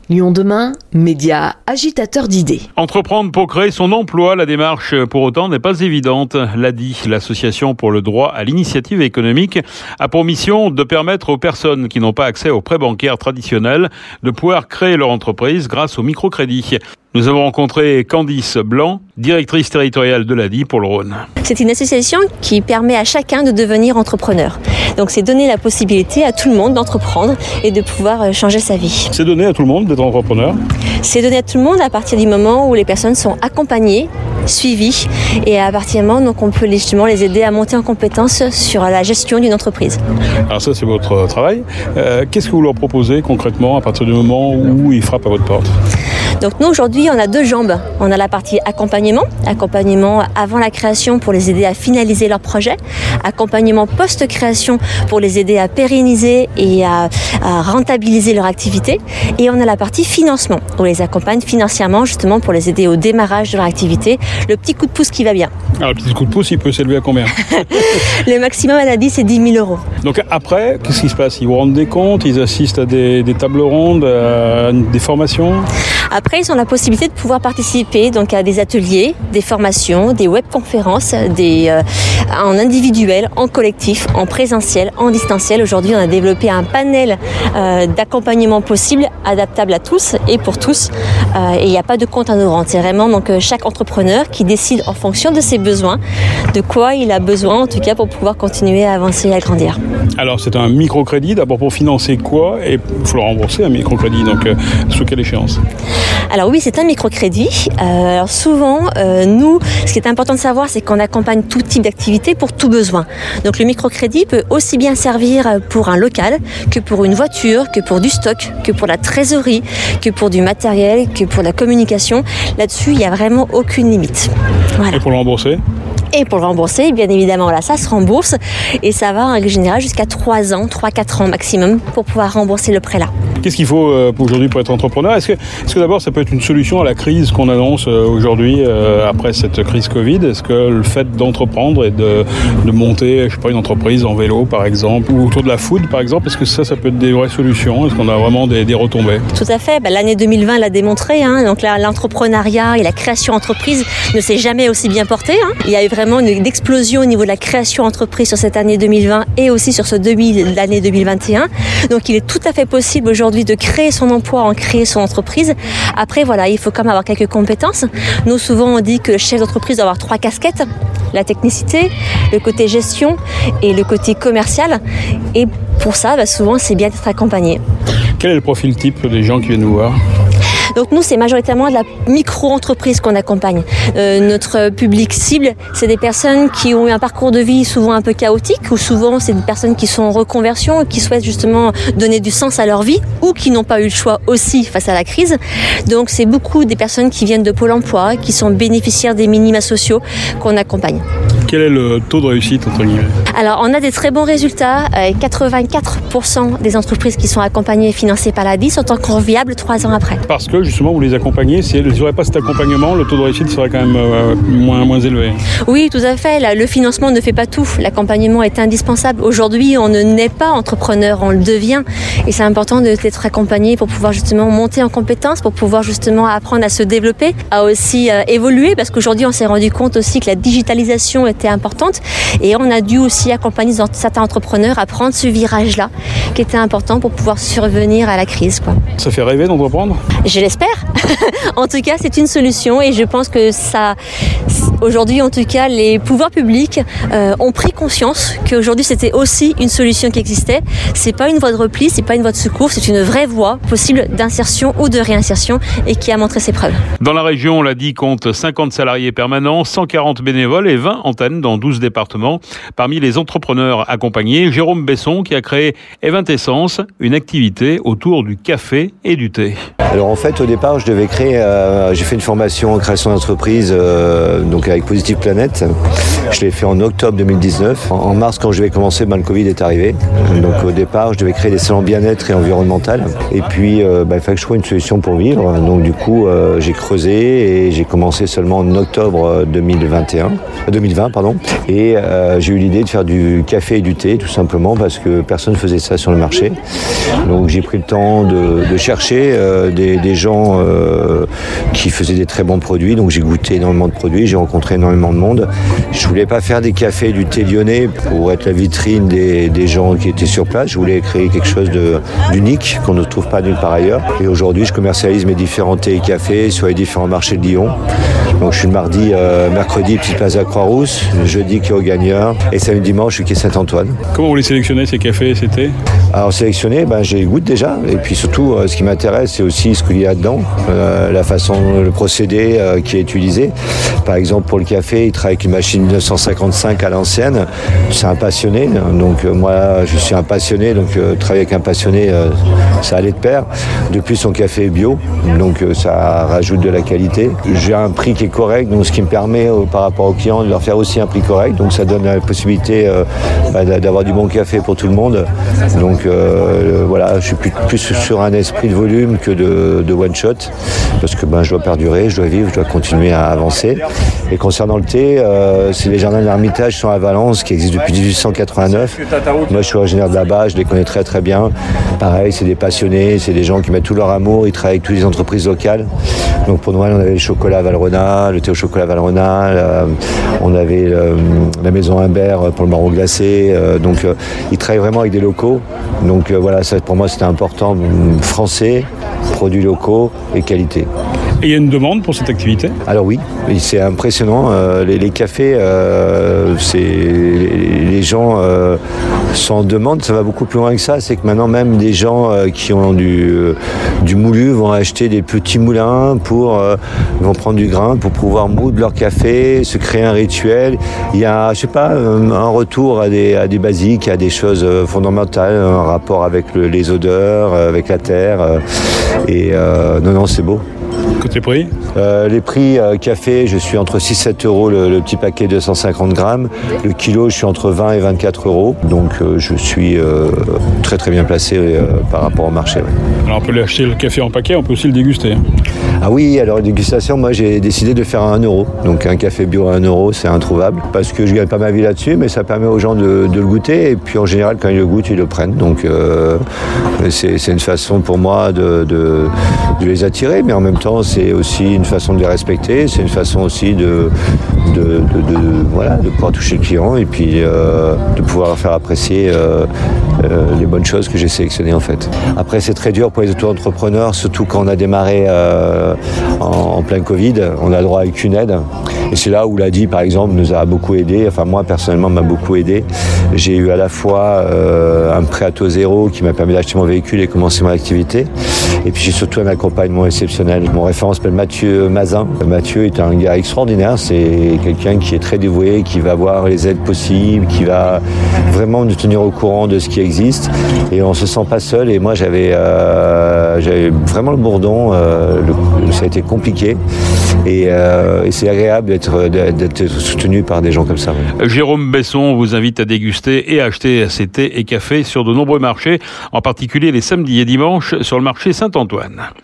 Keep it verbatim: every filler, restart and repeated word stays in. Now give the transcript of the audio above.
Lyon demain, média agitateur d'idées. Entreprendre pour créer son emploi, la démarche pour autant n'est pas évidente. L'A D I, l'Association pour le droit à l'initiative économique, a pour mission de permettre aux personnes qui n'ont pas accès aux prêts bancaires traditionnels de pouvoir créer leur entreprise grâce au microcrédit. Nous avons rencontré Candice Blanc, directrice territoriale de l'A D I pour le Rhône. C'est une association qui permet à chacun de devenir entrepreneur. Donc c'est donner la possibilité à tout le monde d'entreprendre et de pouvoir changer sa vie. C'est donné à tout le monde d'être entrepreneur ? C'est donné à tout le monde à partir du moment où les personnes sont accompagnées, suivies, et à partir du moment donc on peut justement les aider à monter en compétence sur la gestion d'une entreprise. Alors ça c'est votre travail. Euh, qu'est-ce que vous leur proposez concrètement à partir du moment où ils frappent à votre porte ? Donc nous aujourd'hui on a deux jambes. On a la partie accompagnement, accompagnement avant la création pour les aider à finaliser leur projet, accompagnement post-création pour les aider à pérenniser et à, à rentabiliser leur activité. Et on a la partie financement, où on les accompagne financièrement justement pour les aider au démarrage de leur activité, le petit coup de pouce qui va bien. Alors le petit coup de pouce il peut s'élever à combien ? Le maximum à l'A D I c'est dix mille euros. Donc après, qu'est-ce qui se passe ? Ils vous rendent des comptes, ils assistent à des, des tables rondes, à des formations ? Après, ils ont la possibilité de pouvoir participer donc à des ateliers, des formations, des webconférences, des, euh, en individuel, en collectif, en présentiel, en distanciel. Aujourd'hui, on a développé un panel euh, d'accompagnement possible, adaptable à tous et pour tous. Euh, et il n'y a pas de compte à nous rendre. C'est vraiment donc chaque entrepreneur qui décide en fonction de ses besoins, de quoi il a besoin en tout cas pour pouvoir continuer à avancer et à grandir. Alors c'est un microcrédit, d'abord pour financer quoi ? Et il faut le rembourser un microcrédit, donc euh, sous quelle échéance ? Alors oui, c'est un microcrédit. Euh, alors souvent, euh, nous, ce qui est important de savoir, c'est qu'on accompagne tout type d'activité pour tout besoin. Donc le microcrédit peut aussi bien servir pour un local que pour une voiture, que pour du stock, que pour la trésorerie, que pour du matériel, que pour la communication. Là-dessus, il n'y a vraiment aucune limite. Voilà. Et pour le rembourser ? Et pour le rembourser, bien évidemment, là, ça se rembourse et ça va en règle générale jusqu'à trois ans, trois à quatre ans maximum pour pouvoir rembourser le prêt là. Qu'est-ce qu'il faut euh, aujourd'hui pour être entrepreneur ? Est-ce que, est-ce que d'abord ça peut être une solution à la crise qu'on annonce euh, aujourd'hui euh, après cette crise Covid ? Est-ce que le fait d'entreprendre et de, de monter, je sais pas, une entreprise en vélo par exemple ou autour de la food par exemple, est-ce que ça, ça peut être des vraies solutions ? Est-ce qu'on a vraiment des, des retombées ? Tout à fait. Ben, l'année deux mille vingt l'a démontré. Hein. Donc là, l'entrepreneuriat et la création d'entreprise ne s'est jamais aussi bien porté. Hein. Il y a eu vraiment une explosion au niveau de la création d'entreprise sur cette année deux mille vingt et aussi sur ce demi, l'année deux mille vingt et un. Donc il est tout à fait possible aujourd'hui de créer son emploi, en créer son entreprise. Après, voilà, il faut quand même avoir quelques compétences. Nous, souvent, on dit que le chef d'entreprise doit avoir trois casquettes. La technicité, le côté gestion et le côté commercial. Et pour ça, bah, souvent, c'est bien d'être accompagné. Quel est le profil type des gens qui viennent nous voir ? Donc nous, c'est majoritairement de la micro-entreprise qu'on accompagne. Euh, notre public cible, c'est des personnes qui ont eu un parcours de vie souvent un peu chaotique, ou souvent c'est des personnes qui sont en reconversion, qui souhaitent justement donner du sens à leur vie, ou qui n'ont pas eu le choix aussi face à la crise. Donc c'est beaucoup des personnes qui viennent de Pôle emploi, qui sont bénéficiaires des minima sociaux qu'on accompagne. Quel est le taux de réussite entre guillemets ? Alors on a des très bons résultats. Euh, quatre-vingt-quatre pour cent des entreprises qui sont accompagnées et financées par l'A D I sont encore viables trois ans après. Parce que justement vous les accompagnez, si elles n'auraient pas cet accompagnement, le taux de réussite serait quand même euh, moins, moins élevé. Oui, tout à fait. Là, le financement ne fait pas tout. L'accompagnement est indispensable. Aujourd'hui, on ne naît pas entrepreneur, on le devient. Et c'est important d'être accompagné pour pouvoir justement monter en compétences, pour pouvoir justement apprendre à se développer, à aussi euh, évoluer, parce qu'aujourd'hui, on s'est rendu compte aussi que la digitalisation était importante et on a dû aussi accompagner certains entrepreneurs à prendre ce virage-là qui était important pour pouvoir survenir à la crise, quoi. Ça fait rêver d'entreprendre ? Je l'espère. En tout cas, c'est une solution et je pense que ça, aujourd'hui, en tout cas, les pouvoirs publics euh, ont pris conscience qu'aujourd'hui, c'était aussi une solution qui existait. C'est pas une voie de repli, c'est pas une voie de secours, c'est une vraie voie possible d'insertion ou de réinsertion et qui a montré ses preuves. Dans la région, l'A D I compte cinquante salariés permanents, cent quarante bénévoles et vingt antennes dans douze départements. Parmi les entrepreneurs accompagnés, Jérôme Besson qui a créé Event Essence, une activité autour du café et du thé. Alors en fait, au départ, je devais créer, euh, j'ai fait une formation en création d'entreprise, euh, donc donc avec Positive Planet. Je l'ai fait en octobre deux mille dix-neuf. En, en mars, quand je vais commencer, ben, le Covid est arrivé. Donc au départ, je devais créer des salons bien-être et environnemental. Et puis, euh, ben, il fallait que je trouve une solution pour vivre. Donc du coup, euh, j'ai creusé et j'ai commencé seulement en octobre deux mille vingt et un, deux mille vingt, pardon. Et euh, j'ai eu l'idée de faire du café et du thé, tout simplement, parce que personne ne faisait ça sur le marché. Donc j'ai pris le temps de, de chercher euh, des, des gens euh, qui faisaient des très bons produits. Donc j'ai goûté énormément de produits, j'ai rencontré énormément de monde. Je voulais pas faire des cafés et du thé lyonnais pour être la vitrine des, des gens qui étaient sur place. Je voulais créer quelque chose de, d'unique qu'on ne trouve pas nulle part ailleurs. Et aujourd'hui, je commercialise mes différents thés et cafés sur les différents marchés de Lyon. Donc je suis le mardi, euh, mercredi, Petite Plaza Croix-Rousse, jeudi quai aux Gagneurs et samedi dimanche, je suis quai Saint-Antoine. Comment vous les sélectionnez, ces cafés et ces thés ? Alors sélectionner, ben, j'ai goûte déjà. Et puis surtout, euh, ce qui m'intéresse, c'est aussi ce qu'il y a dedans, euh, la façon, le procédé euh, qui est utilisé. Par exemple, pour le café, il travaille avec une machine mille neuf cent cinquante-cinq à l'ancienne. C'est un passionné. Donc euh, moi, je suis un passionné. Donc euh, travailler avec un passionné, euh, ça allait de pair. Depuis, son café est bio. Donc euh, ça rajoute de la qualité. J'ai un prix qui est correct. Donc ce qui me permet, euh, par rapport aux clients, de leur faire aussi un prix correct. Donc ça donne la possibilité euh, bah, d'avoir du bon café pour tout le monde. Donc euh, voilà, je suis plus, plus sur un esprit de volume que de, de one shot. Parce que ben, je dois perdurer, je dois vivre, je dois continuer à avancer. Et concernant le thé, euh, c'est les jardins de l'Ermitage qui sont à Valence, qui existent depuis dix-huit cent quatre-vingt-neuf. Moi, je suis originaire de là-bas, je les connais très très bien. Pareil, c'est des passionnés, c'est des gens qui mettent tout leur amour, ils travaillent avec toutes les entreprises locales. Donc pour Noël, on avait le chocolat Valrhona, le thé au chocolat Valrhona, la, on avait le, la maison Imbert pour le marron glacé. Euh, donc euh, ils travaillent vraiment avec des locaux. Donc euh, voilà, ça, pour moi, c'était important. Français, produits locaux et qualité. Et il y a une demande pour cette activité ? Alors oui, c'est impressionnant. Euh, les, les cafés, euh, c'est, les, les gens euh, sont en demande. Ça va beaucoup plus loin que ça. C'est que maintenant même des gens euh, qui ont du, euh, du moulu vont acheter des petits moulins pour euh, vont prendre du grain pour pouvoir moudre leur café, se créer un rituel. Il y a, je sais pas, un retour à des, à des basiques, à des choses fondamentales, un rapport avec le, les odeurs, avec la terre. Et euh, non, non, c'est beau. Côté prix euh, Les prix euh, café, je suis entre six à sept euros le, le petit paquet deux cent cinquante grammes. Le kilo, je suis entre vingt et vingt-quatre euros. Donc euh, je suis euh, très très bien placé euh, par rapport au marché. Ouais. Alors on peut acheter le café en paquet, on peut aussi le déguster. Ah oui, alors dégustation, moi j'ai décidé de faire à un euro. Donc un café bio à un euro, c'est introuvable. Parce que je gagne pas ma vie là-dessus, mais ça permet aux gens de, de le goûter. Et puis en général, quand ils le goûtent, ils le prennent. Donc euh, c'est, c'est une façon pour moi de, de, de les attirer, mais en même temps, c'est aussi une façon de les respecter, c'est une façon aussi de, de, de, de, voilà, de pouvoir toucher le client et puis euh, de pouvoir faire apprécier euh, euh, les bonnes choses que j'ai sélectionnées en fait. Après, c'est très dur pour les auto-entrepreneurs, surtout quand on a démarré euh, en, en plein Covid, on a le droit à aucune aide. Et c'est là où l'A D I, par exemple, nous a beaucoup aidé. Enfin, moi, personnellement, m'a beaucoup aidé. J'ai eu à la fois euh, un prêt à taux zéro qui m'a permis d'acheter mon véhicule et commencer mon activité. Et puis, j'ai surtout un accompagnement exceptionnel. Mon référent s'appelle Mathieu Mazin. Mathieu est un gars extraordinaire. C'est quelqu'un qui est très dévoué, qui va voir les aides possibles, qui va vraiment nous tenir au courant de ce qui existe. Et on ne se sent pas seul. Et moi, j'avais, euh, j'avais vraiment le bourdon. Euh, le, ça a été compliqué. Et, euh, et c'est agréable d'être, d'être soutenu par des gens comme ça. Ouais. Jérôme Besson vous invite à déguster et acheter ses thés et cafés sur de nombreux marchés, en particulier les samedis et dimanches sur le marché Saint-Antoine.